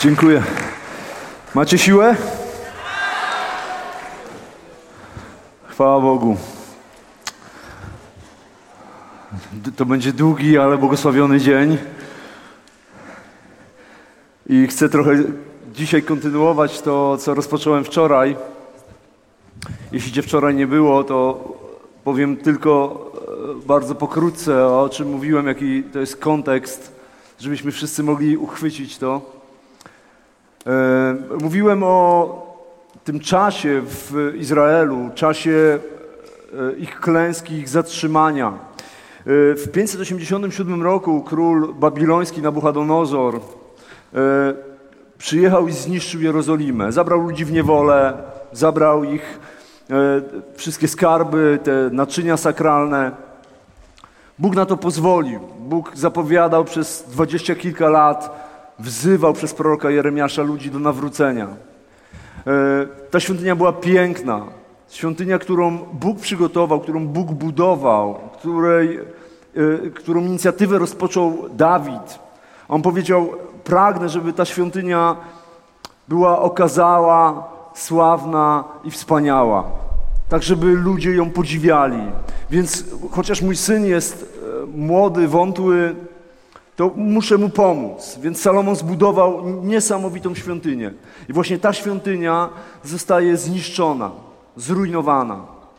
Dziękuję. Macie siłę? Chwała Bogu. To będzie długi, ale błogosławiony dzień. I chcę trochę dzisiaj kontynuować to, co rozpocząłem wczoraj. Jeśli cię wczoraj nie było, to powiem tylko bardzo pokrótce, o czym mówiłem, jaki to jest kontekst, żebyśmy wszyscy mogli uchwycić to. Mówiłem o tym czasie w Izraelu, czasie ich klęski, ich zatrzymania. W 587 roku król babiloński Nabuchodonozor przyjechał i zniszczył Jerozolimę. Zabrał ludzi w niewolę, zabrał ich wszystkie skarby, te naczynia sakralne. Bóg na to pozwolił. Bóg zapowiadał przez 20 kilka lat, wzywał przez proroka Jeremiasza ludzi do nawrócenia. Ta świątynia była piękna. Świątynia, którą Bóg przygotował, którą Bóg budował, którą inicjatywę rozpoczął Dawid. On powiedział, pragnę, żeby ta świątynia była okazała, sławna i wspaniała. Tak, żeby ludzie ją podziwiali. Więc chociaż mój syn jest młody, wątły, to muszę mu pomóc. Więc Salomon zbudował niesamowitą świątynię. I właśnie ta świątynia zostaje zniszczona, zrujnowana.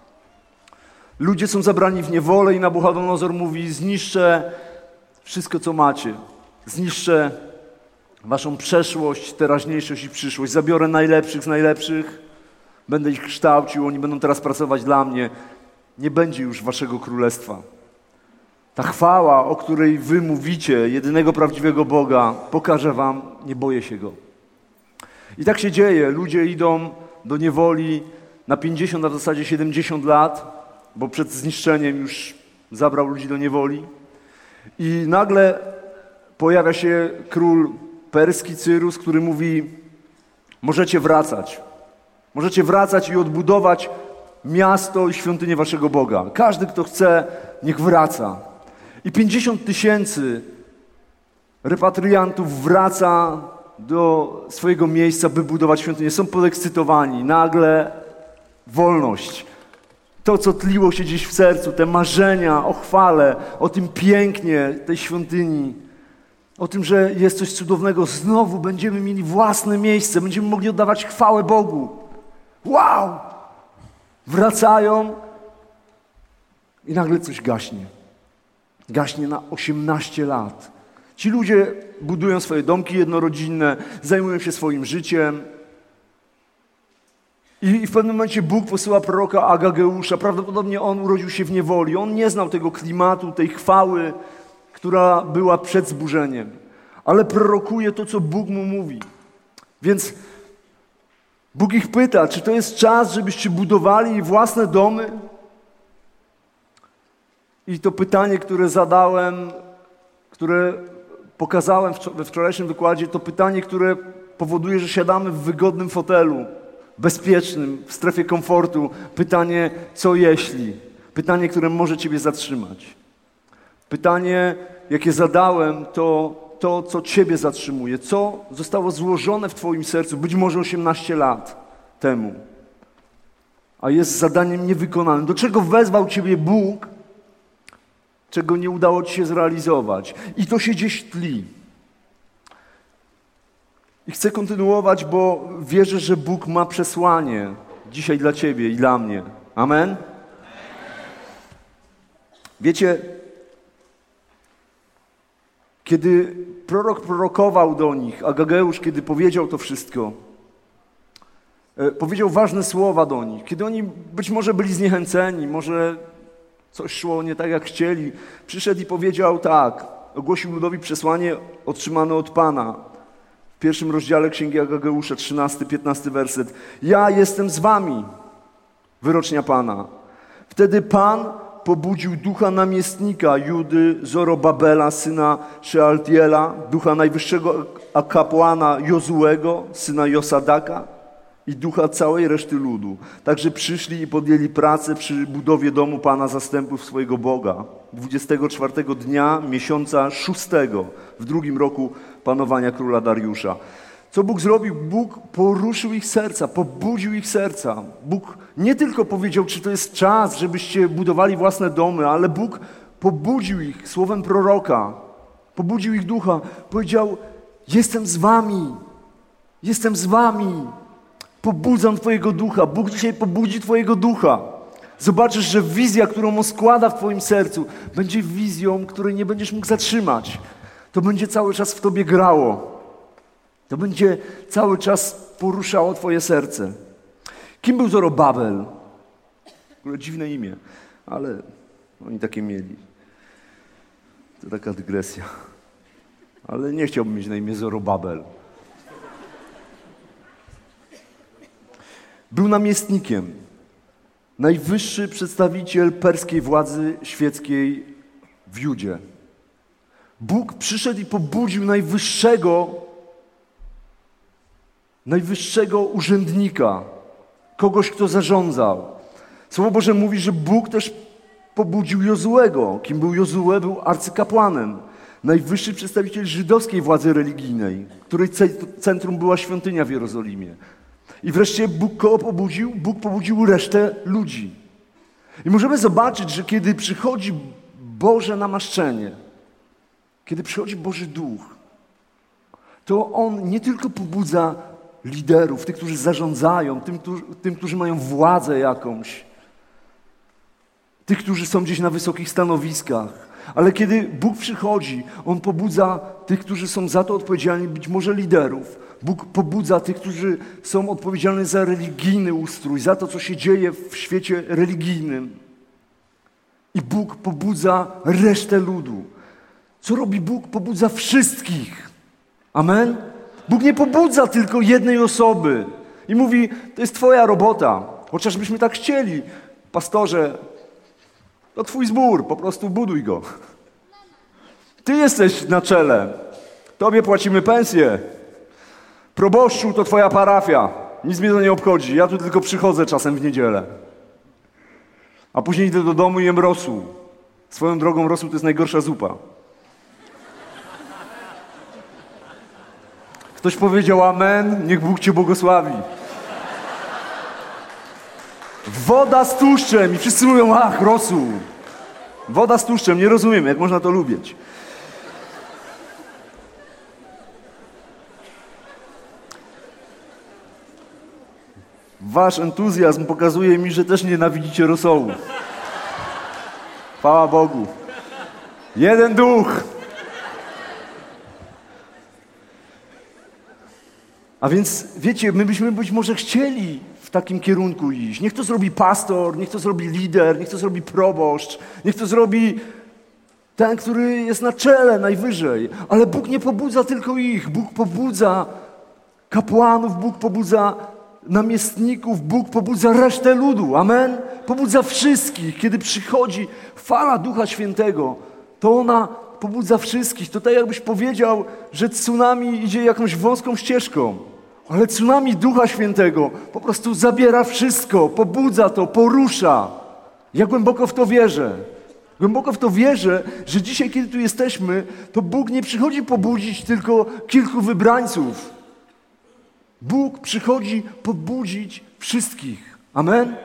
Ludzie są zabrani w niewolę i Nabuchodonozor mówi, zniszczę wszystko, co macie. Zniszczę waszą przeszłość, teraźniejszość i przyszłość. Zabiorę najlepszych z najlepszych, będę ich kształcił, oni będą teraz pracować dla mnie. Nie będzie już waszego królestwa. Ta chwała, o której wy mówicie, jedynego prawdziwego Boga, pokażę wam, nie boję się Go. I tak się dzieje. Ludzie idą do niewoli na 50, a w zasadzie 70 lat, bo przed zniszczeniem już zabrał ludzi do niewoli. I nagle pojawia się król perski Cyrus, który mówi, możecie wracać. Możecie wracać i odbudować miasto i świątynię waszego Boga. Każdy, kto chce, niech wraca. I 50 000 repatriantów wraca do swojego miejsca, by budować świątynię. Są podekscytowani. Nagle wolność. To, co tliło się gdzieś w sercu, te marzenia o chwale, o tym pięknie tej świątyni, o tym, że jest coś cudownego. Znowu będziemy mieli własne miejsce, będziemy mogli oddawać chwałę Bogu. Wow! Wracają i nagle coś gaśnie. Gaśnie na 18 lat. Ci ludzie budują swoje domki jednorodzinne, zajmują się swoim życiem. I w pewnym momencie Bóg posyła proroka Agageusza. Prawdopodobnie on urodził się w niewoli. On nie znał tego klimatu, tej chwały, która była przed zburzeniem. Ale prorokuje to, co Bóg mu mówi. Więc Bóg ich pyta, czy to jest czas, żebyście budowali własne domy? I to pytanie, które zadałem, które pokazałem we wczorajszym wykładzie, to pytanie, które powoduje, że siadamy w wygodnym fotelu, bezpiecznym, w strefie komfortu. Pytanie, co jeśli? Pytanie, które może ciebie zatrzymać. Pytanie, jakie zadałem, to, co ciebie zatrzymuje. Co zostało złożone w twoim sercu, być może 18 lat temu, a jest zadaniem niewykonanym. Do czego wezwał ciebie Bóg, czego nie udało ci się zrealizować. I to się gdzieś tli. I chcę kontynuować, bo wierzę, że Bóg ma przesłanie dzisiaj dla ciebie i dla mnie. Amen? Wiecie, kiedy prorok prorokował do nich, Agageusz, kiedy powiedział to wszystko, powiedział ważne słowa do nich, kiedy oni być może byli zniechęceni, może coś szło nie tak, jak chcieli. Przyszedł i powiedział tak, ogłosił ludowi przesłanie otrzymane od Pana. W 1 rozdziale Księgi Agageusza, 13-15 werset. Ja jestem z wami, wyrocznia Pana. Wtedy Pan pobudził ducha namiestnika Judy, Zorobabela, syna Szealtiela, ducha najwyższego kapłana Jozułego, syna Josadaka, i ducha całej reszty ludu. Także przyszli i podjęli pracę przy budowie domu Pana zastępów swojego Boga. 24 dnia miesiąca 6 w 2 roku panowania króla Dariusza. Co Bóg zrobił? Bóg poruszył ich serca, pobudził ich serca. Bóg nie tylko powiedział, czy to jest czas, żebyście budowali własne domy, ale Bóg pobudził ich słowem proroka, pobudził ich ducha, powiedział: jestem z wami, jestem z wami, pobudzam twojego ducha. Bóg dzisiaj pobudzi twojego ducha. Zobaczysz, że wizja, którą On składa w twoim sercu, będzie wizją, której nie będziesz mógł zatrzymać. To będzie cały czas w tobie grało. To będzie cały czas poruszało twoje serce. Kim był Zorobabel? W ogóle dziwne imię, ale oni takie mieli. To taka dygresja. Ale nie chciałbym mieć na imię Zorobabel. Był namiestnikiem. Najwyższy przedstawiciel perskiej władzy świeckiej w Judzie. Bóg przyszedł i pobudził najwyższego urzędnika, kogoś, kto zarządzał. Słowo Boże mówi, że Bóg też pobudził Jozuego. Kim był Jozue? Był arcykapłanem. Najwyższy przedstawiciel żydowskiej władzy religijnej, której centrum była świątynia w Jerozolimie. I wreszcie Bóg kogo pobudził? Bóg pobudził resztę ludzi. I możemy zobaczyć, że kiedy przychodzi Boże namaszczenie, kiedy przychodzi Boży Duch, to On nie tylko pobudza liderów, tych, którzy zarządzają, tym, którzy mają władzę jakąś, tych, którzy są gdzieś na wysokich stanowiskach, ale kiedy Bóg przychodzi, On pobudza tych, którzy są za to odpowiedzialni, być może liderów. Bóg pobudza tych, którzy są odpowiedzialni za religijny ustrój, za to, co się dzieje w świecie religijnym. I Bóg pobudza resztę ludu. Co robi Bóg? Pobudza wszystkich. Amen? Bóg nie pobudza tylko jednej osoby i mówi: to jest twoja robota, chociażbyśmy tak chcieli. Pastorze, to twój zbór, po prostu buduj go. Ty jesteś na czele, tobie płacimy pensję. Proboszczu to twoja parafia, nic mnie to nie obchodzi, ja tu tylko przychodzę czasem w niedzielę. A później idę do domu i jem rosół. Swoją drogą rosół to jest najgorsza zupa. Ktoś powiedział amen, niech Bóg cię błogosławi. Woda z tłuszczem i wszyscy mówią: ach, rosół. Woda z tłuszczem, nie rozumiem, jak można to lubić. Wasz entuzjazm pokazuje mi, że też nienawidzicie rosołu. Chwała Bogu. Jeden duch. A więc, wiecie, my byśmy być może chcieli w takim kierunku iść. Niech to zrobi pastor, niech to zrobi lider, niech to zrobi proboszcz, niech to zrobi ten, który jest na czele, najwyżej. Ale Bóg nie pobudza tylko ich. Bóg pobudza kapłanów, Bóg pobudza namiestników, Bóg pobudza resztę ludu. Amen? Pobudza wszystkich. Kiedy przychodzi fala Ducha Świętego, to ona pobudza wszystkich. To tak jakbyś powiedział, że tsunami idzie jakąś wąską ścieżką. Ale tsunami Ducha Świętego po prostu zabiera wszystko, pobudza to, porusza. Ja głęboko w to wierzę. Głęboko w to wierzę, że dzisiaj, kiedy tu jesteśmy, to Bóg nie przychodzi pobudzić tylko kilku wybrańców. Bóg przychodzi pobudzić wszystkich. Amen?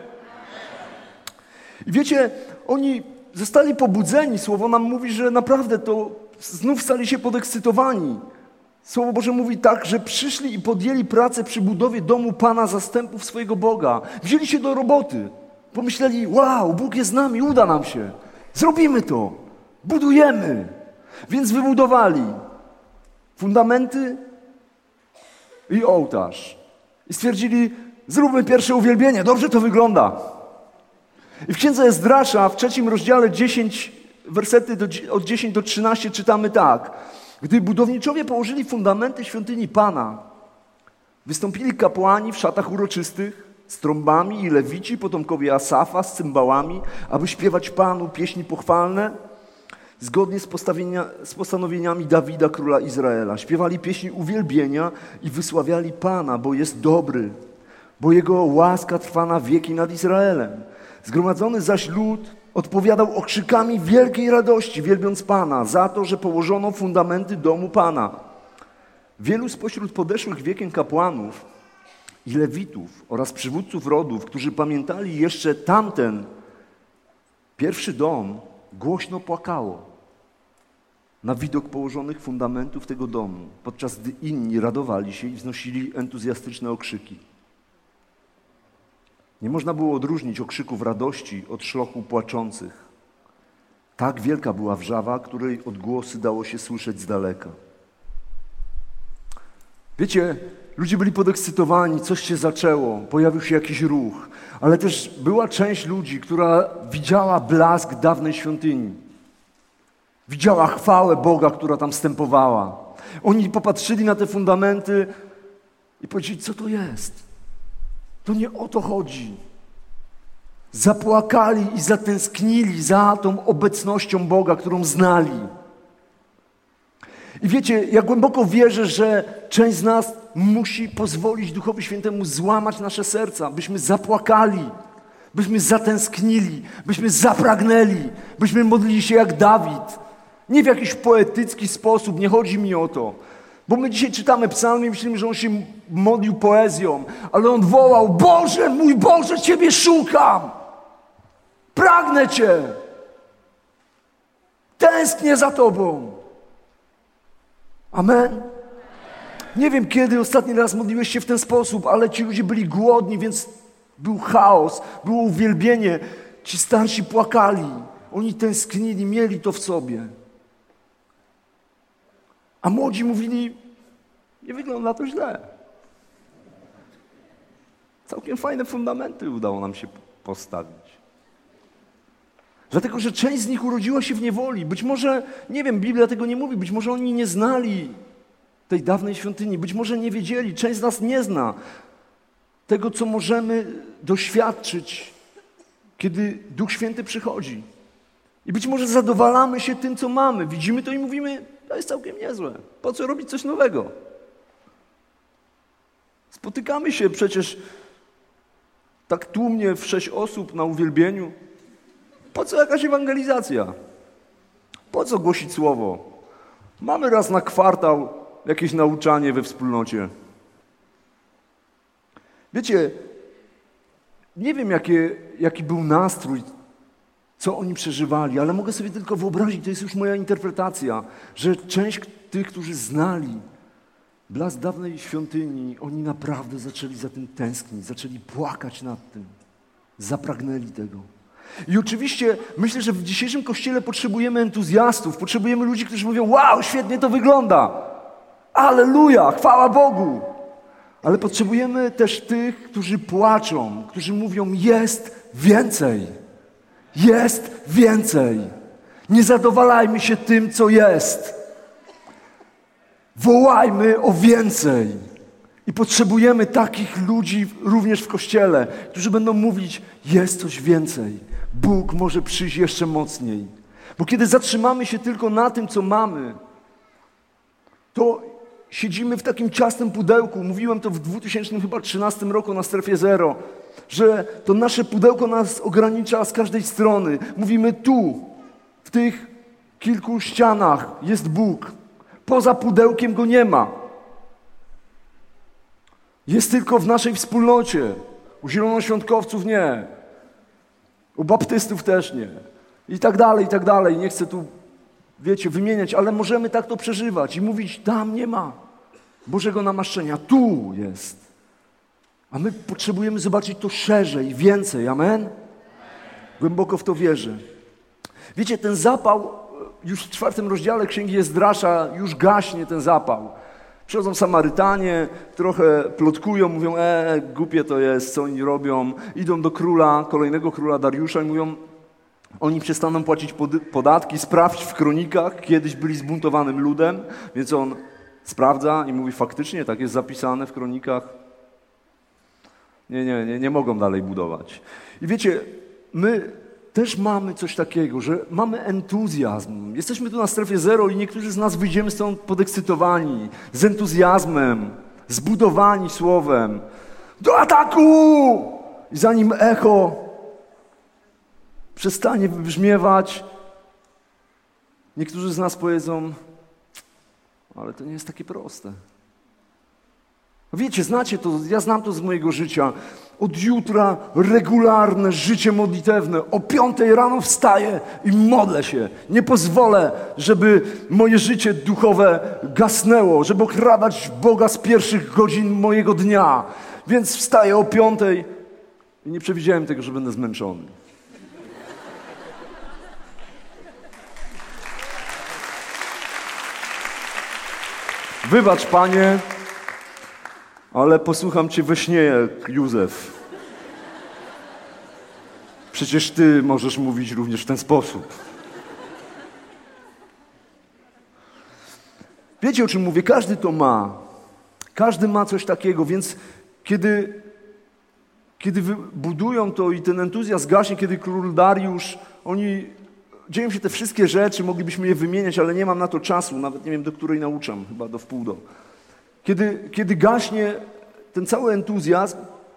I wiecie, oni zostali pobudzeni. Słowo nam mówi, że naprawdę to znów stali się podekscytowani. Słowo Boże mówi tak, że przyszli i podjęli pracę przy budowie domu Pana zastępów swojego Boga. Wzięli się do roboty. Pomyśleli: wow, Bóg jest z nami, uda nam się. Zrobimy to. Budujemy. Więc wybudowali fundamenty i ołtarz. I stwierdzili: zróbmy pierwsze uwielbienie. Dobrze to wygląda. I w Księdze Ezdrasza w 3 rozdziale 10, wersety od 10 do 13 czytamy tak. Gdy budowniczowie położyli fundamenty świątyni Pana, wystąpili kapłani w szatach uroczystych z trąbami i lewici, potomkowie Asafa z cymbałami, aby śpiewać Panu pieśni pochwalne zgodnie z postanowieniami Dawida, króla Izraela. Śpiewali pieśni uwielbienia i wysławiali Pana, bo jest dobry, bo Jego łaska trwa na wieki nad Izraelem. Zgromadzony zaś lud odpowiadał okrzykami wielkiej radości, wielbiąc Pana za to, że położono fundamenty domu Pana. Wielu spośród podeszłych wiekiem kapłanów i lewitów oraz przywódców rodów, którzy pamiętali jeszcze tamten pierwszy dom, głośno płakało na widok położonych fundamentów tego domu, podczas gdy inni radowali się i wznosili entuzjastyczne okrzyki. Nie można było odróżnić okrzyków radości od szlochu płaczących. Tak wielka była wrzawa, której odgłosy dało się słyszeć z daleka. Wiecie, ludzie byli podekscytowani, coś się zaczęło, pojawił się jakiś ruch, ale też była część ludzi, która widziała blask dawnej świątyni. Widziała chwałę Boga, która tam wstępowała. Oni popatrzyli na te fundamenty i powiedzieli, co to jest? To nie o to chodzi. Zapłakali i zatęsknili za tą obecnością Boga, którą znali. I wiecie, ja głęboko wierzę, że część z nas musi pozwolić Duchowi Świętemu złamać nasze serca, byśmy zapłakali, byśmy zatęsknili, byśmy zapragnęli, byśmy modlili się jak Dawid. Nie w jakiś poetycki sposób, nie chodzi mi o to. Bo my dzisiaj czytamy psalmy i myślimy, że on się modlił poezją, ale on wołał, Boże, mój Boże, Ciebie szukam! Pragnę Cię! Tęsknię za Tobą! Amen? Nie wiem, kiedy ostatni raz modliłeś się w ten sposób, ale ci ludzie byli głodni, więc był chaos, było uwielbienie. Ci starsi płakali, oni tęsknili, mieli to w sobie. A młodzi mówili, nie wygląda to źle. Całkiem fajne fundamenty udało nam się postawić. Dlatego, że część z nich urodziła się w niewoli. Być może, nie wiem, Biblia tego nie mówi, być może oni nie znali tej dawnej świątyni, być może nie wiedzieli, część z nas nie zna tego, co możemy doświadczyć, kiedy Duch Święty przychodzi. I być może zadowalamy się tym, co mamy. Widzimy to i mówimy, to jest całkiem niezłe. Po co robić coś nowego? Spotykamy się przecież tak tłumnie w 6 osób na uwielbieniu. Po co jakaś ewangelizacja? Po co głosić słowo? Mamy raz na kwartał jakieś nauczanie we wspólnocie. Wiecie, nie wiem jaki był nastrój, co oni przeżywali, ale mogę sobie tylko wyobrazić, to jest już moja interpretacja, że część tych, którzy znali blask dawnej świątyni, oni naprawdę zaczęli za tym tęsknić, zaczęli płakać nad tym, zapragnęli tego. I oczywiście myślę, że w dzisiejszym Kościele potrzebujemy entuzjastów, potrzebujemy ludzi, którzy mówią, wow, świetnie to wygląda, alleluja, chwała Bogu. Ale potrzebujemy też tych, którzy płaczą, którzy mówią, jest więcej, jest więcej. Nie zadowalajmy się tym, co jest. Wołajmy o więcej. I potrzebujemy takich ludzi również w Kościele, którzy będą mówić, jest coś więcej. Bóg może przyjść jeszcze mocniej. Bo kiedy zatrzymamy się tylko na tym, co mamy, to siedzimy w takim ciasnym pudełku. Mówiłem to w 2013 roku na Strefie Zero, że to nasze pudełko nas ogranicza z każdej strony. Mówimy tu, w tych kilku ścianach jest Bóg. Poza pudełkiem Go nie ma. Jest tylko w naszej wspólnocie. U zielonoświątkowców nie. U baptystów też nie. I tak dalej, i tak dalej. Nie chcę tu, wiecie, wymieniać, ale możemy tak to przeżywać i mówić, tam nie ma Bożego namaszczenia. Tu jest. A my potrzebujemy zobaczyć to szerzej, więcej. Amen? Głęboko w to wierzę. Wiecie, ten zapał, już w 4 rozdziale Księgi Ezdrasza już gaśnie ten zapał. Przychodzą Samarytanie, trochę plotkują, mówią, głupie to jest, co oni robią. Idą do króla, kolejnego króla Dariusza i mówią, oni przestaną płacić podatki, sprawdź w kronikach, kiedyś byli zbuntowanym ludem, więc on sprawdza i mówi, faktycznie tak jest zapisane w kronikach. Nie mogą dalej budować. I wiecie, my też mamy coś takiego, że mamy entuzjazm. Jesteśmy tu na Strefie Zero i niektórzy z nas wyjdziemy stąd podekscytowani, z entuzjazmem, zbudowani słowem. Do ataku! I zanim echo przestanie wybrzmiewać, niektórzy z nas powiedzą, ale to nie jest takie proste. Wiecie, znacie to, ja znam to z mojego życia. Od jutra regularne życie modlitewne. O 5 rano wstaję i modlę się. Nie pozwolę, żeby moje życie duchowe gasnęło, żeby okradać Boga z pierwszych godzin mojego dnia. Więc wstaję o 5 i nie przewidziałem tego, że będę zmęczony. Wybacz, Panie, ale posłucham Cię we śnie jak Józef. Przecież Ty możesz mówić również w ten sposób. Wiecie, o czym mówię? Każdy to ma. Każdy ma coś takiego, więc kiedy budują to i ten entuzjazm gaśnie, kiedy król Dariusz, dzieją się te wszystkie rzeczy, moglibyśmy je wymieniać, ale nie mam na to czasu, nawet nie wiem, do której nauczam, chyba do wpół. Kiedy gaśnie ten cały entuzjazm,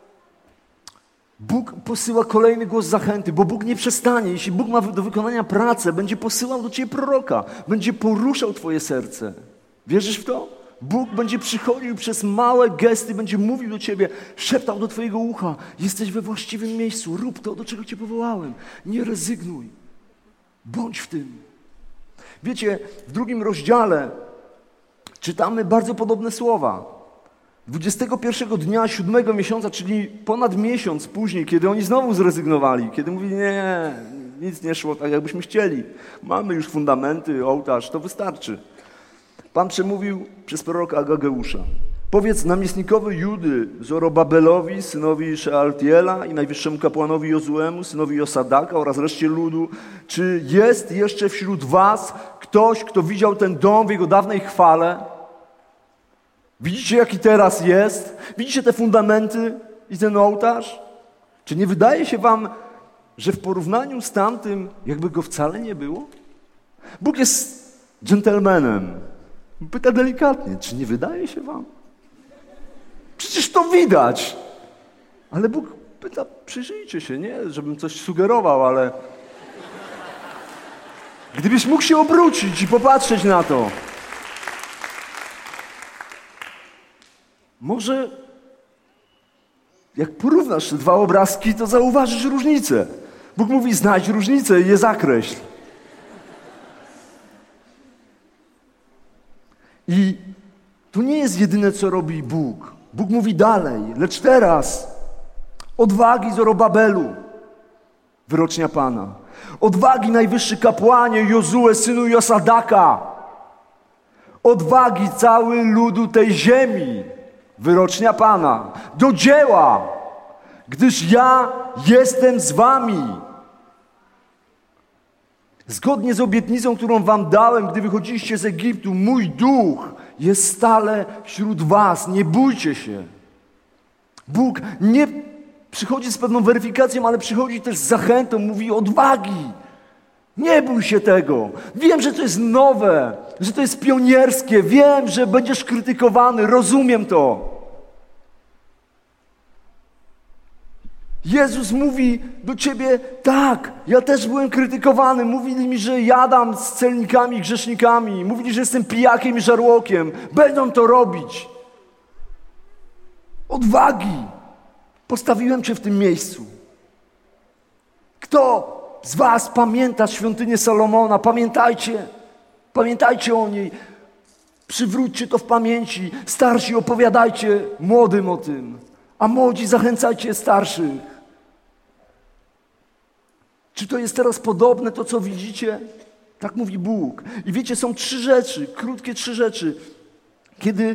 Bóg posyła kolejny głos zachęty, bo Bóg nie przestanie. Jeśli Bóg ma do wykonania pracę, będzie posyłał do Ciebie proroka, będzie poruszał Twoje serce. Wierzysz w to? Bóg będzie przychodził przez małe gesty, będzie mówił do Ciebie, szeptał do Twojego ucha. Jesteś we właściwym miejscu, rób to, do czego Cię powołałem. Nie rezygnuj. Bądź w tym. Wiecie, w 2 rozdziale czytamy bardzo podobne słowa. 21 dnia 7 miesiąca, czyli ponad miesiąc później, kiedy oni znowu zrezygnowali, kiedy mówili, nie, nic nie szło tak, jakbyśmy chcieli. Mamy już fundamenty, ołtarz, to wystarczy. Pan przemówił przez proroka Agageusza. Powiedz namiestnikowi Judy, Zorobabelowi, synowi Szealtiela i najwyższemu kapłanowi Jozuemu, synowi Josadaka oraz reszcie ludu, czy jest jeszcze wśród was ktoś, kto widział ten dom w jego dawnej chwale? Widzicie, jaki teraz jest? Widzicie te fundamenty i ten ołtarz? Czy nie wydaje się wam, że w porównaniu z tamtym jakby go wcale nie było? Bóg jest dżentelmenem. Pyta delikatnie, czy nie wydaje się wam? Przecież to widać. Ale Bóg pyta, przyjrzyjcie się, nie żebym coś sugerował, ale gdybyś mógł się obrócić i popatrzeć na to. Może jak porównasz te 2 obrazki, to zauważysz różnicę. Bóg mówi, znajdź różnicę i je zakreśl. I to nie jest jedyne, co robi Bóg. Bóg mówi dalej, lecz teraz odwagi Zorobabelu, wyrocznia Pana. Odwagi najwyższy kapłanie Jozue, synu Josadaka. Odwagi cały ludu tej ziemi, wyrocznia Pana. Do dzieła, gdyż ja jestem z wami. Zgodnie z obietnicą, którą wam dałem, gdy wychodziliście z Egiptu, mój duch jest stale wśród was. Nie bójcie się. Bóg nie przychodzi z pewną weryfikacją, ale przychodzi też z zachętą. Mówi odwagi. Nie bój się tego. Wiem, że to jest nowe, że to jest pionierskie. Wiem, że będziesz krytykowany. Rozumiem to. Jezus mówi do ciebie, tak, ja też byłem krytykowany. Mówili mi, że jadam z celnikami, grzesznikami. Mówili, że jestem pijakiem i żarłokiem. Będą to robić. Odwagi. Postawiłem cię w tym miejscu. Kto z was pamięta świątynię Salomona? Pamiętajcie o niej. Przywróćcie to w pamięci. Starsi opowiadajcie młodym o tym. A młodzi zachęcajcie starszych. Czy to jest teraz podobne, to co widzicie? Tak mówi Bóg. I wiecie, są 3 rzeczy, krótkie 3 rzeczy. Kiedy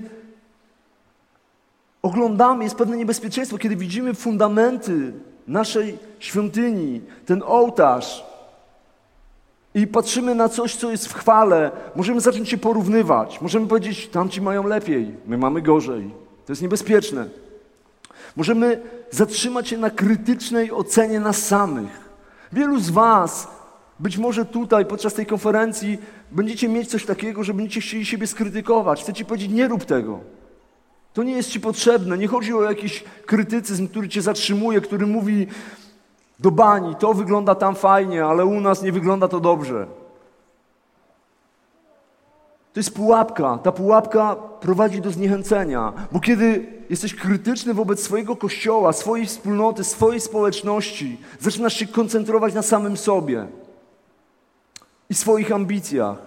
oglądamy, jest pewne niebezpieczeństwo, kiedy widzimy fundamenty naszej świątyni, ten ołtarz i patrzymy na coś, co jest w chwale, możemy zacząć się porównywać. Możemy powiedzieć, tamci mają lepiej, my mamy gorzej. To jest niebezpieczne. Możemy zatrzymać się na krytycznej ocenie nas samych. Wielu z was, być może tutaj podczas tej konferencji, będziecie mieć coś takiego, że będziecie chcieli siebie skrytykować. Chcecie powiedzieć, nie rób tego. To nie jest ci potrzebne. Nie chodzi o jakiś krytycyzm, który cię zatrzymuje, który mówi do bani, to wygląda tam fajnie, ale u nas nie wygląda to dobrze. To jest pułapka. Ta pułapka prowadzi do zniechęcenia. Bo kiedy jesteś krytyczny wobec swojego kościoła, swojej wspólnoty, swojej społeczności, zaczynasz się koncentrować na samym sobie i swoich ambicjach.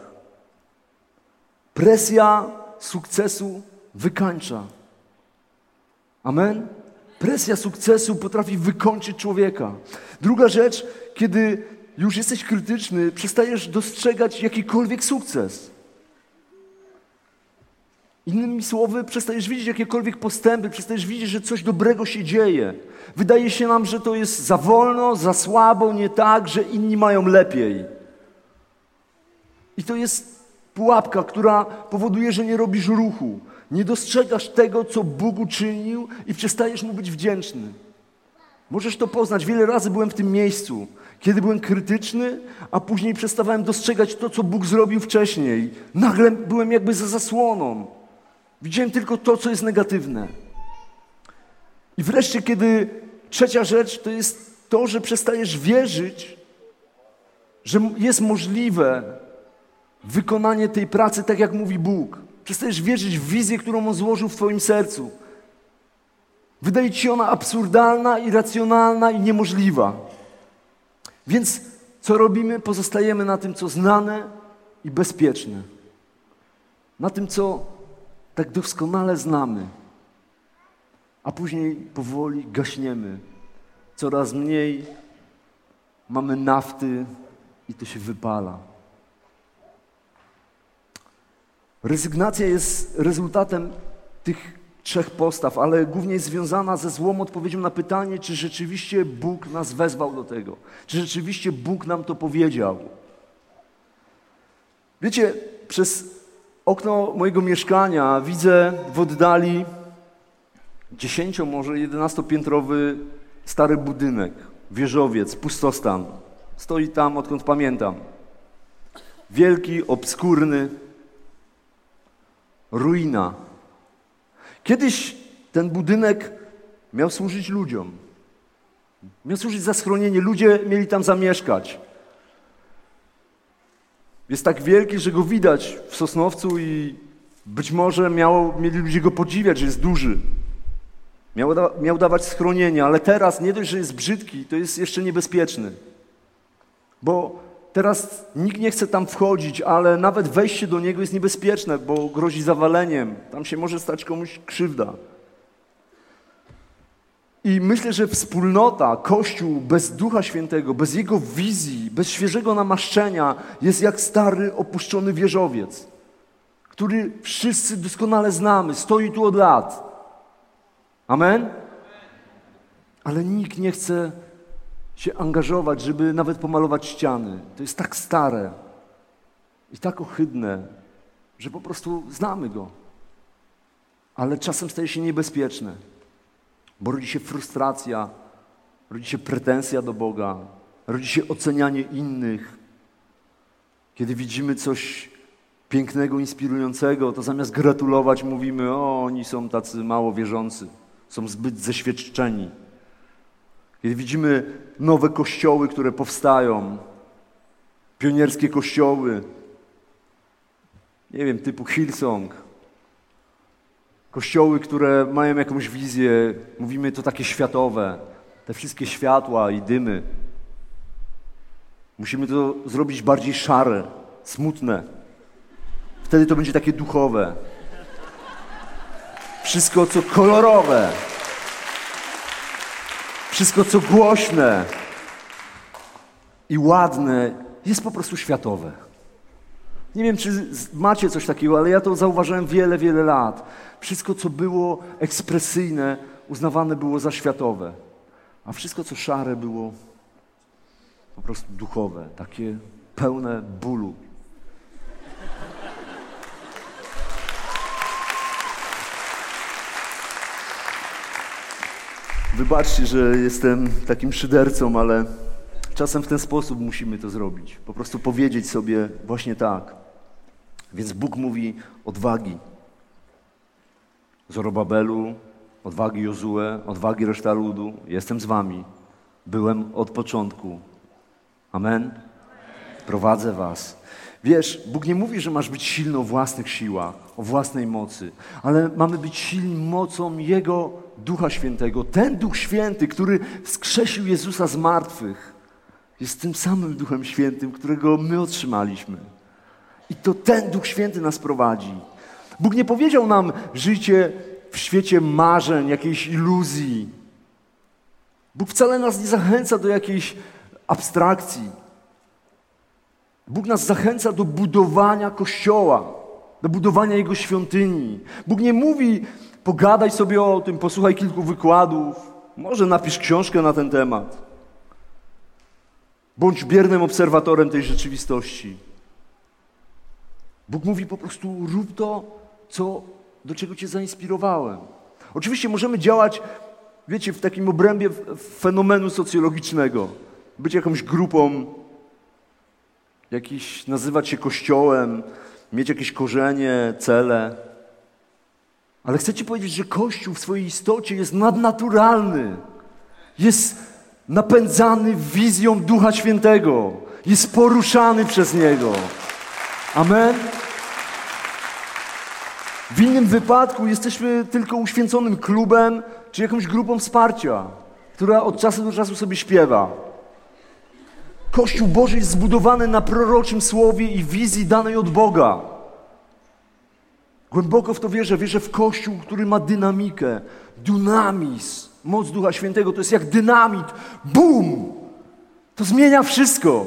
Presja sukcesu wykańcza. Amen? Presja sukcesu potrafi wykończyć człowieka. Druga rzecz, kiedy już jesteś krytyczny, przestajesz dostrzegać jakikolwiek sukces. Innymi słowy, przestajesz widzieć jakiekolwiek postępy, przestajesz widzieć, że coś dobrego się dzieje. Wydaje się nam, że to jest za wolno, za słabo, nie tak, że inni mają lepiej. I to jest pułapka, która powoduje, że nie robisz ruchu. Nie dostrzegasz tego, co Bóg uczynił i przestajesz Mu być wdzięczny. Możesz to poznać. Wiele razy byłem w tym miejscu, kiedy byłem krytyczny, a później przestawałem dostrzegać to, co Bóg zrobił wcześniej. Nagle byłem jakby za zasłoną. Widziałem tylko to, co jest negatywne. I wreszcie, kiedy trzecia rzecz, to jest to, że przestajesz wierzyć, że jest możliwe wykonanie tej pracy tak, jak mówi Bóg. Przestajesz wierzyć w wizję, którą On złożył w twoim sercu. Wydaje ci się ona absurdalna, irracjonalna i niemożliwa. Więc co robimy? Pozostajemy na tym, co znane i bezpieczne. Na tym, co tak doskonale znamy. A później powoli gaśniemy. Coraz mniej mamy nafty i to się wypala. Rezygnacja jest rezultatem tych trzech postaw, ale głównie jest związana ze złą odpowiedzią na pytanie, czy rzeczywiście Bóg nas wezwał do tego. Czy rzeczywiście Bóg nam to powiedział. Wiecie, przez okno mojego mieszkania widzę w oddali 10, może 11-piętrowy stary budynek, wieżowiec, pustostan. Stoi tam, odkąd pamiętam. Wielki, obskurny, ruina. Kiedyś ten budynek miał służyć ludziom. Miał służyć za schronienie. Ludzie mieli tam zamieszkać. Jest tak wielki, że go widać w Sosnowcu i być może mieli ludzie go podziwiać, że jest duży. Miał dawać schronienie, ale teraz nie dość, że jest brzydki, to jest jeszcze niebezpieczny. Bo teraz nikt nie chce tam wchodzić, ale nawet wejście do niego jest niebezpieczne, bo grozi zawaleniem. Tam się może stać komuś krzywda. I myślę, że wspólnota, Kościół bez Ducha Świętego, bez Jego wizji, bez świeżego namaszczenia jest jak stary, opuszczony wieżowiec, który wszyscy doskonale znamy, stoi tu od lat. Amen? Ale nikt nie chce się angażować, żeby nawet pomalować ściany. To jest tak stare i tak ohydne, że po prostu znamy go. Ale czasem staje się niebezpieczne, bo rodzi się frustracja, rodzi się pretensja do Boga, rodzi się ocenianie innych. Kiedy widzimy coś pięknego, inspirującego, to zamiast gratulować mówimy, oni są tacy mało wierzący, są zbyt zeświadczeni. Kiedy widzimy nowe kościoły, które powstają, pionierskie kościoły, nie wiem, typu Hillsong, kościoły, które mają jakąś wizję, mówimy to takie światowe, te wszystkie światła i dymy. Musimy to zrobić bardziej szare, smutne. Wtedy to będzie takie duchowe. Wszystko, co kolorowe. Wszystko, co głośne i ładne, jest po prostu światowe. Nie wiem, czy macie coś takiego, ale ja to zauważyłem wiele, wiele lat. Wszystko, co było ekspresyjne, uznawane było za światowe. A wszystko, co szare, było po prostu duchowe, takie pełne bólu. Wybaczcie, że jestem takim szydercą, ale czasem w ten sposób musimy to zrobić. Po prostu powiedzieć sobie właśnie tak. Więc Bóg mówi odwagi. Zorobabelu, odwagi Jozue, odwagi reszta ludu. Jestem z wami. Byłem od początku. Amen. prowadzę was. Wiesz, Bóg nie mówi, że masz być silny o własnych siłach, o własnej mocy, ale mamy być silni mocą Jego Ducha Świętego. Ten Duch Święty, który wskrzesił Jezusa z martwych, jest tym samym Duchem Świętym, którego my otrzymaliśmy. I to ten Duch Święty nas prowadzi. Bóg nie powiedział nam, żyjcie w świecie marzeń, jakiejś iluzji. Bóg wcale nas nie zachęca do jakiejś abstrakcji. Bóg nas zachęca do budowania Kościoła, do budowania Jego świątyni. Bóg nie mówi, pogadaj sobie o tym, posłuchaj kilku wykładów, może napisz książkę na ten temat. Bądź biernym obserwatorem tej rzeczywistości. Bóg mówi po prostu, rób to, do czego cię zainspirowałem. Oczywiście możemy działać, wiecie, w takim obrębie fenomenu socjologicznego. Być jakąś grupą, nazywać się Kościołem, mieć jakieś korzenie, cele. Ale chcę ci powiedzieć, że Kościół w swojej istocie jest nadnaturalny. Jest napędzany wizją Ducha Świętego. Jest poruszany przez Niego. Amen? W innym wypadku jesteśmy tylko uświęconym klubem czy jakąś grupą wsparcia, która od czasu do czasu sobie śpiewa. Kościół Boży jest zbudowany na proroczym słowie i wizji danej od Boga. Głęboko w to wierzę. Wierzę w Kościół, który ma dynamikę, dynamizm, moc Ducha Świętego. To jest jak dynamit. Bum! To zmienia wszystko.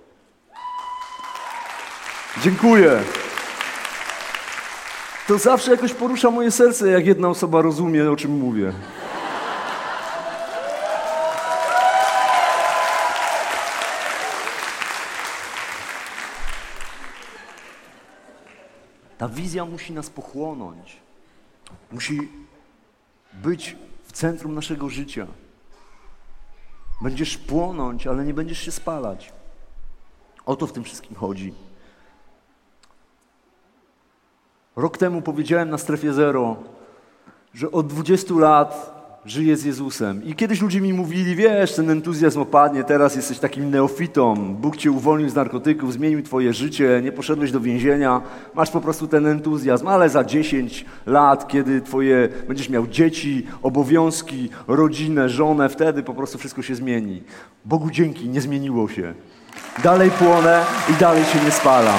Dziękuję. To zawsze jakoś porusza moje serce, jak jedna osoba rozumie, o czym mówię. Ta wizja musi nas pochłonąć. Musi być w centrum naszego życia. Będziesz płonąć, ale nie będziesz się spalać. O to w tym wszystkim chodzi. Rok temu powiedziałem na Strefie Zero, że od 20 lat żyję z Jezusem. I kiedyś ludzie mi mówili, wiesz, ten entuzjazm opadnie, teraz jesteś takim neofitą, Bóg cię uwolnił z narkotyków, zmienił twoje życie, nie poszedłeś do więzienia, masz po prostu ten entuzjazm, ale za 10 lat, kiedy będziesz miał dzieci, obowiązki, rodzinę, żonę, wtedy po prostu wszystko się zmieni. Bogu dzięki, nie zmieniło się. Dalej płonę i dalej się nie spalam.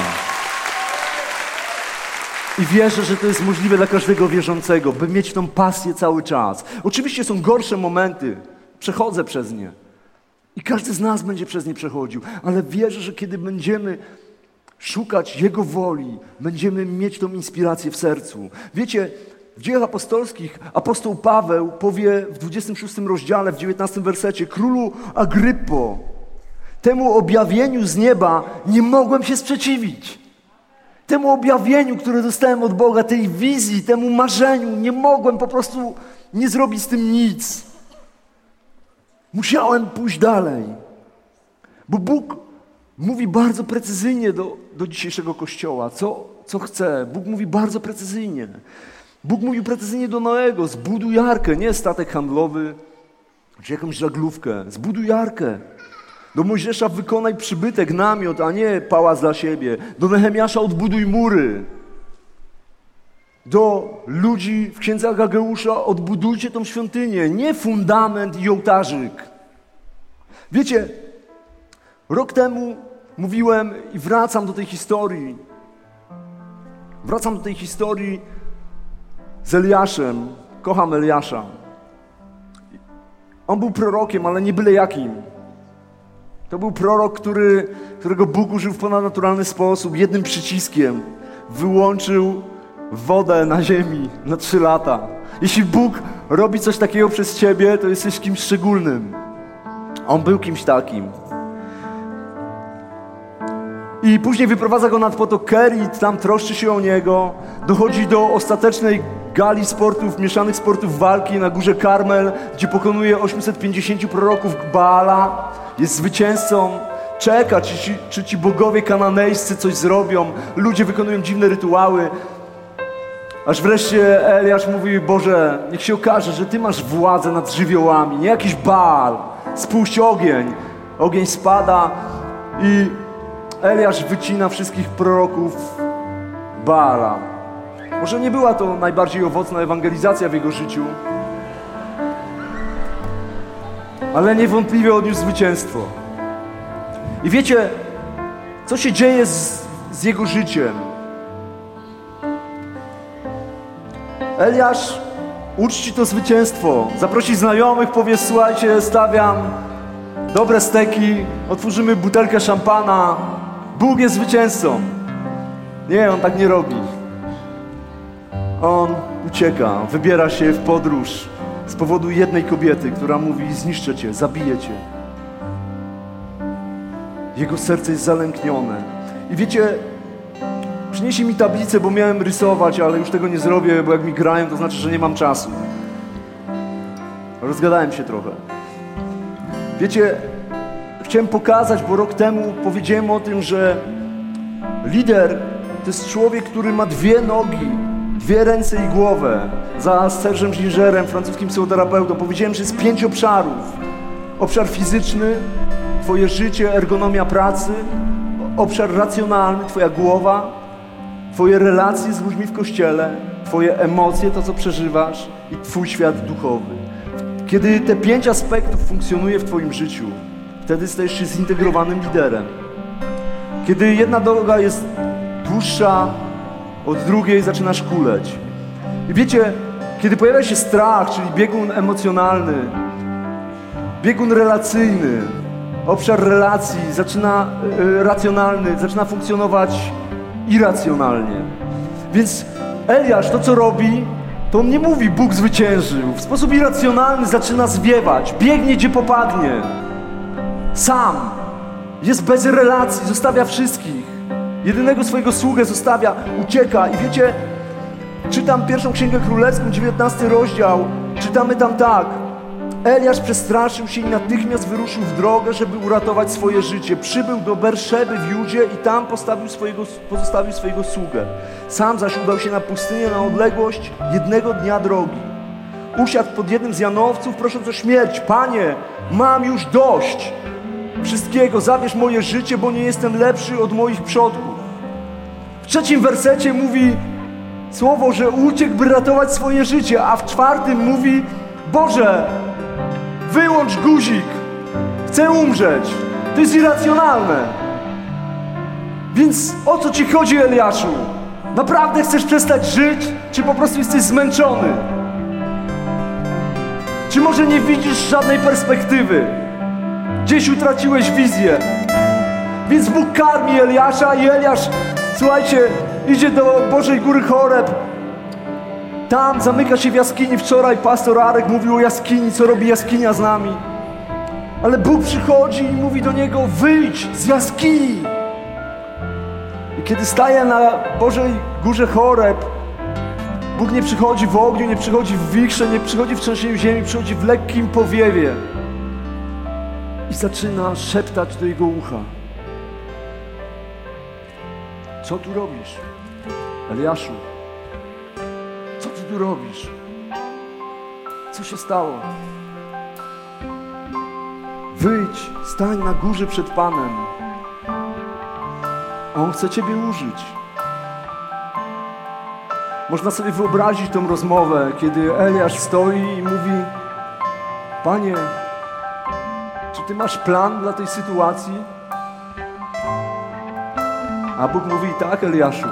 I wierzę, że to jest możliwe dla każdego wierzącego, by mieć tą pasję cały czas. Oczywiście są gorsze momenty, przechodzę przez nie. I każdy z nas będzie przez nie przechodził, ale wierzę, że kiedy będziemy szukać Jego woli, będziemy mieć tą inspirację w sercu. Wiecie, w Dziejach Apostolskich apostoł Paweł powie w 26 rozdziale, w 19 wersecie: Królu Agryppo, temu objawieniu z nieba nie mogłem się sprzeciwić. Temu objawieniu, które dostałem od Boga, tej wizji, temu marzeniu, nie mogłem po prostu nie zrobić z tym nic. Musiałem pójść dalej. Bo Bóg mówi bardzo precyzyjnie do dzisiejszego Kościoła, co chce. Bóg mówi bardzo precyzyjnie. Bóg mówił precyzyjnie do Noego: zbuduj arkę, nie statek handlowy, czy jakąś żaglówkę. Zbuduj arkę. Do Mojżesza: wykonaj przybytek, namiot, a nie pałac dla siebie. Do Nehemiasza: odbuduj mury. Do ludzi w księdze Hageusza: odbudujcie tą świątynię, nie fundament i ołtarzyk. Wiecie, rok temu mówiłem i wracam do tej historii. Wracam do tej historii z Eliaszem. Kocham Eliasza. On był prorokiem, ale nie byle jakim. To był prorok, którego Bóg użył w ponadnaturalny sposób. Jednym przyciskiem wyłączył wodę na ziemi na 3 lata. Jeśli Bóg robi coś takiego przez ciebie, to jesteś kimś szczególnym. On był kimś takim. I później wyprowadza go nad potok Kerit, tam troszczy się o niego. Dochodzi do ostatecznej gali sportów, mieszanych sportów walki na górze Karmel, gdzie pokonuje 850 proroków Baala. Jest zwycięzcą, czeka, czy ci bogowie kananejscy coś zrobią. Ludzie wykonują dziwne rytuały. Aż wreszcie Eliasz mówi: Boże, niech się okaże, że Ty masz władzę nad żywiołami, nie jakiś Baal. Spuść ogień. Ogień spada i Eliasz wycina wszystkich proroków Baala. Może nie była to najbardziej owocna ewangelizacja w jego życiu, ale niewątpliwie odniósł zwycięstwo. I wiecie, co się dzieje z jego życiem? Eliasz uczci to zwycięstwo, zaprosi znajomych, powie: słuchajcie, stawiam dobre steki, otworzymy butelkę szampana, Bóg jest zwycięzcą. Nie, on tak nie robi. On ucieka, wybiera się w podróż z powodu jednej kobiety, która mówi: zniszczę cię, zabiję cię. Jego serce jest zalęknione. I wiecie, przyniesie mi tablicę, bo miałem rysować, ale już tego nie zrobię, bo jak mi grają, to znaczy, że nie mam czasu. Rozgadałem się trochę. Wiecie, chciałem pokazać, bo rok temu powiedziałem o tym, że lider to jest człowiek, który ma dwie nogi, dwie ręce i głowę. Za Serge'em Gingerem, francuskim psychoterapeutą, powiedziałem, że jest 5 obszarów. Obszar fizyczny, twoje życie, ergonomia pracy. Obszar racjonalny, twoja głowa, twoje relacje z ludźmi w kościele, twoje emocje, to co przeżywasz i twój świat duchowy. Kiedy te 5 aspektów funkcjonuje w twoim życiu, wtedy stajesz się zintegrowanym liderem. Kiedy jedna droga jest dłuższa od drugiej, zaczynasz kuleć. I wiecie, kiedy pojawia się strach, czyli biegun emocjonalny, biegun relacyjny, obszar relacji racjonalny zaczyna funkcjonować irracjonalnie. Więc Eliasz to, co robi, to on nie mówi: Bóg zwyciężył. W sposób irracjonalny zaczyna zwiewać, biegnie gdzie popadnie. Sam. Jest bez relacji, zostawia wszystkich. Jedynego swojego sługę zostawia, ucieka. I wiecie, czytam 1 Księgę Królewską, 19 rozdział. Czytamy tam tak: Eliasz przestraszył się i natychmiast wyruszył w drogę, żeby uratować swoje życie. Przybył do Berszeby w Judzie i tam pozostawił swojego sługę. Sam zaś udał się na pustynię na odległość jednego dnia drogi. Usiadł pod jednym z janowców, prosząc o śmierć: Panie, mam już dość wszystkiego, zabierz moje życie, bo nie jestem lepszy od moich przodków. W 3 wersecie mówi słowo, że uciekł, by ratować swoje życie, a w 4 mówi: Boże, wyłącz guzik, chcę umrzeć. To jest irracjonalne. Więc o co ci chodzi, Eliaszu? Naprawdę chcesz przestać żyć, czy po prostu jesteś zmęczony? Czy może nie widzisz żadnej perspektywy? Gdzieś utraciłeś wizję. Więc Bóg karmi Eliasza i Eliasz, słuchajcie, idzie do Bożej Góry Choreb. Tam zamyka się w jaskini. Wczoraj pastor Arek mówił o jaskini, co robi jaskinia z nami. Ale Bóg przychodzi i mówi do niego: wyjdź z jaskini. I kiedy staje na Bożej Górze Choreb, Bóg nie przychodzi w ogniu, nie przychodzi w wichrze, nie przychodzi w trzęsieniu ziemi, przychodzi w lekkim powiewie. I zaczyna szeptać do jego ucha: co tu robisz, Eliaszu? Co ty tu robisz? Co się stało? Wyjdź, stań na górze przed Panem. On chce ciebie użyć. Można sobie wyobrazić tą rozmowę, kiedy Eliasz stoi i mówi: Panie, czy Ty masz plan dla tej sytuacji? A Bóg mówi: tak, Eliaszu,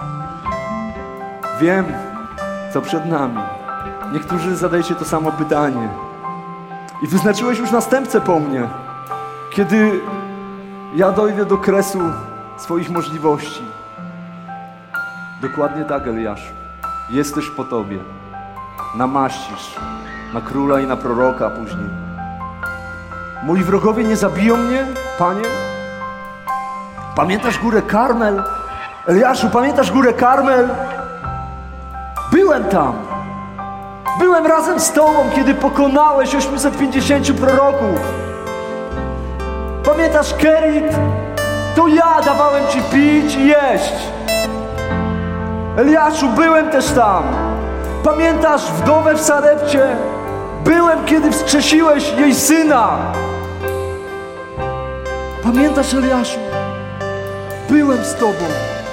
wiem, co przed nami. Niektórzy zadajecie to samo pytanie. I wyznaczyłeś już następcę po mnie, kiedy ja dojdę do kresu swoich możliwości. Dokładnie tak, Eliaszu. Jest też po Tobie. Namaścisz na króla i na proroka później. Moi wrogowie nie zabiją mnie, Panie? Pamiętasz górę Karmel? Eliaszu, pamiętasz górę Karmel? Byłem tam. Byłem razem z Tobą, kiedy pokonałeś 850 proroków. Pamiętasz Kerit? To ja dawałem Ci pić i jeść. Eliaszu, byłem też tam. Pamiętasz wdowę w Sarepcie? Byłem, kiedy wskrzesiłeś jej syna. Pamiętasz, Eliaszu? byłem z Tobą.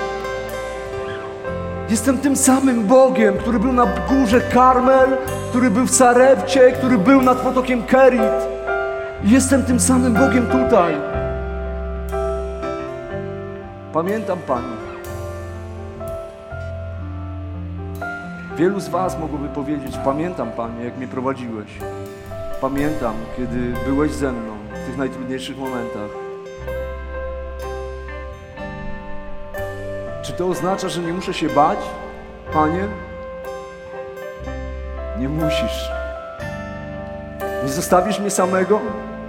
Jestem tym samym Bogiem, który był na górze Karmel, który był w Sarepcie, który był nad potokiem Kerit. Jestem tym samym Bogiem tutaj. Pamiętam, Panie. Wielu z Was mogłoby powiedzieć, pamiętam, Panie, jak mnie prowadziłeś. Pamiętam, kiedy byłeś ze mną w tych najtrudniejszych momentach. Czy to oznacza, że nie muszę się bać, Panie? Nie musisz. Nie zostawisz mnie samego?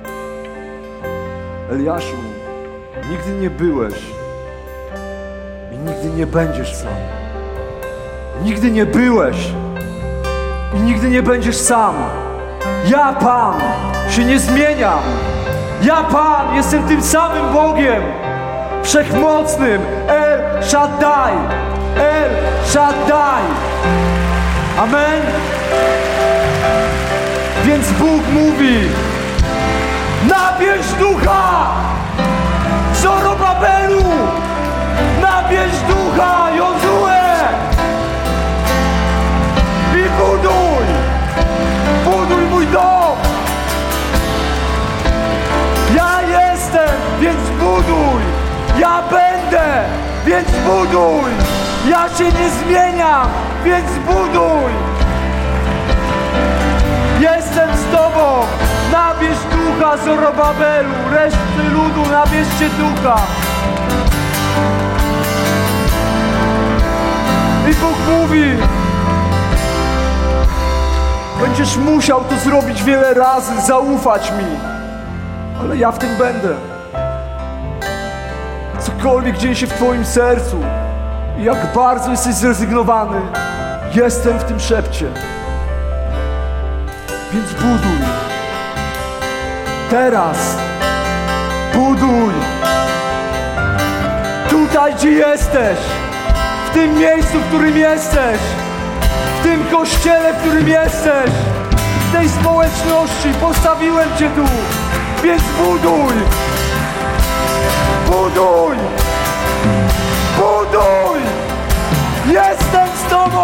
Eliaszu, nigdy nie byłeś i nigdy nie będziesz sam. Nigdy nie byłeś i nigdy nie będziesz sam. Ja, Pan, się nie zmieniam. Ja, Pan, jestem tym samym Bogiem, wszechmocnym, El Shaddai, El Shaddai. Amen. Więc Bóg mówi: nabierz ducha, Zorobabelu, nabierz ducha, Jozue, i buduj mój dom. Ja jestem, więc buduj. Ja będę, więc buduj. Ja się nie zmieniam, więc buduj. Jestem z Tobą. Nabierz ducha, Zorobabelu, reszty ludu, nabierzcie ducha. I Bóg mówi: będziesz musiał to zrobić wiele razy, zaufać mi, ale ja w tym będę. Cokolwiek dzieje się w Twoim sercu i jak bardzo jesteś zrezygnowany, jestem w tym szepcie. Więc buduj. Teraz buduj. Tutaj, gdzie jesteś, w tym miejscu, w którym jesteś, w tym kościele, w którym jesteś, w tej społeczności postawiłem Cię tu, więc buduj. Buduj! Buduj! Jestem z Tobą!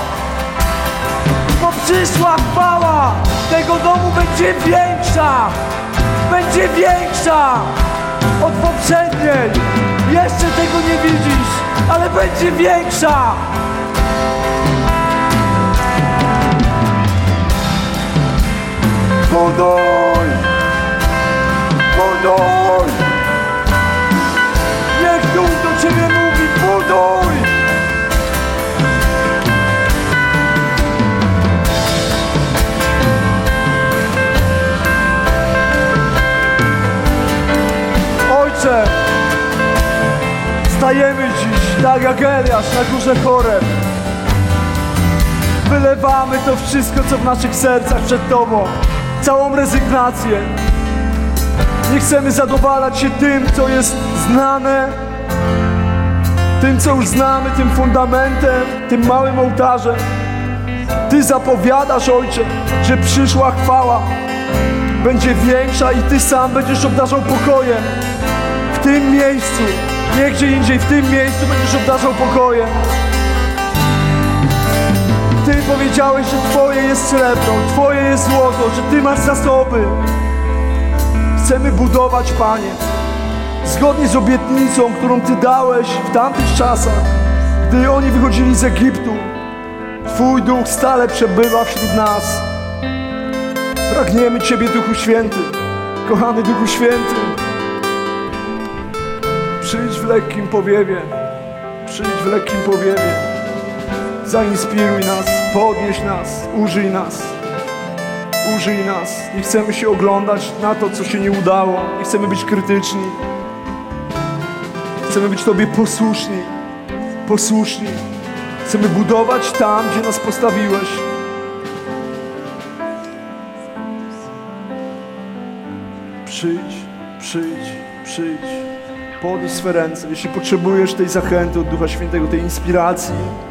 Bo przyszła chwała tego domu będzie większa! Będzie większa od poprzedniej! Jeszcze tego nie widzisz, ale będzie większa! Buduj! Buduj! Niech Duch do Ciebie mówi: buduj! Ojcze, stajemy dziś, tak jak Eliasz na górze Choreb. Wylewamy to wszystko, co w naszych sercach przed Tobą. Całą rezygnację. Nie chcemy zadowalać się tym, co jest znane, tym, co już znamy, tym fundamentem, tym małym ołtarzem. Ty zapowiadasz, Ojcze, że przyszła chwała będzie większa i Ty sam będziesz obdarzał pokojem. W tym miejscu, nie gdzie indziej, w tym miejscu będziesz obdarzał pokojem. Ty powiedziałeś, że Twoje jest srebro, Twoje jest złoto, że Ty masz zasoby. Chcemy budować, Panie, zgodnie z obietnicą, którą Ty dałeś w tamtych czasach, gdy oni wychodzili z Egiptu. Twój Duch stale przebywa wśród nas. Pragniemy Ciebie, Duchu Święty. Kochany Duchu Święty, przyjdź w lekkim powiewie. Przyjdź w lekkim powiewie. Zainspiruj nas, podnieś nas, użyj nas. Użyj nas. Nie chcemy się oglądać na to, co się nie udało. Nie chcemy być krytyczni. Chcemy być Tobie posłuszni. Posłuszni. Chcemy budować tam, gdzie nas postawiłeś. Przyjdź, przyjdź, przyjdź. Podnieś swe ręce. Jeśli potrzebujesz tej zachęty od Ducha Świętego, tej inspiracji,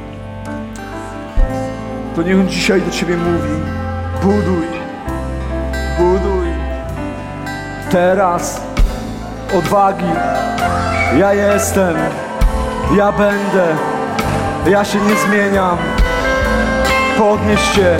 to niech On dzisiaj do Ciebie mówi: buduj, buduj. Teraz odwagi, Ja jestem, ja będę, ja się nie zmieniam. Podnieś się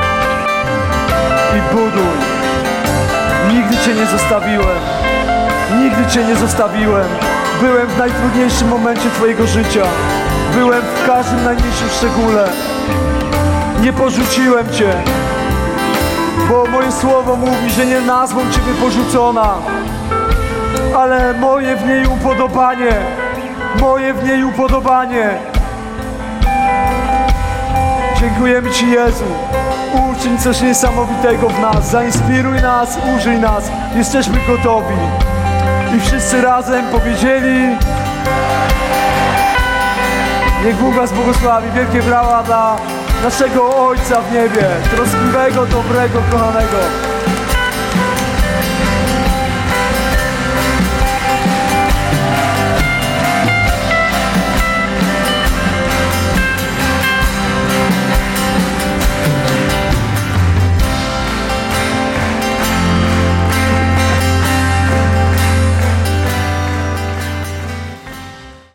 i buduj. Nigdy Cię nie zostawiłem. Nigdy Cię nie zostawiłem. Byłem w najtrudniejszym momencie Twojego życia. Byłem w każdym najmniejszym szczególe. Nie porzuciłem Cię, bo moje słowo mówi, że nie nazwą Ciebie porzucona, ale moje w niej upodobanie. Moje w niej upodobanie. Dziękujemy Ci, Jezu. Uczyń coś niesamowitego w nas. Zainspiruj nas, użyj nas. Jesteśmy gotowi. I wszyscy razem powiedzieli: niech Bóg Was błogosławi. Wielkie brawa dla naszego Ojca w niebie, troskliwego, dobrego, kochanego.